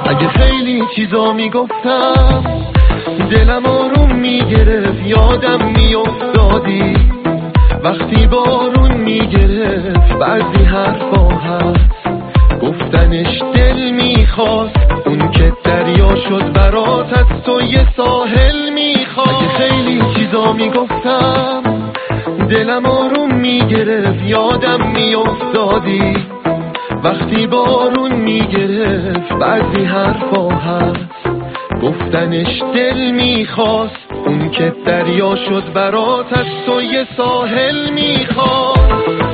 اگه خیلی چیزا میگفتم دلم آروم میگرفت، یادم میافتادی وقتی بارون میگرفت. بعضی حرفا هست گفتنش دل میخواست، اون که دریا شد برات از تو یه ساحل میخواست. اگه خیلی چیزا میگفتم دلم آروم میگرفت، یادم میافتادی وقتی بارون میگرفت. بعضی حرفا هست گفتنش دل میخواست، اون که دریا شد برات از تو یه ساحل میخواست.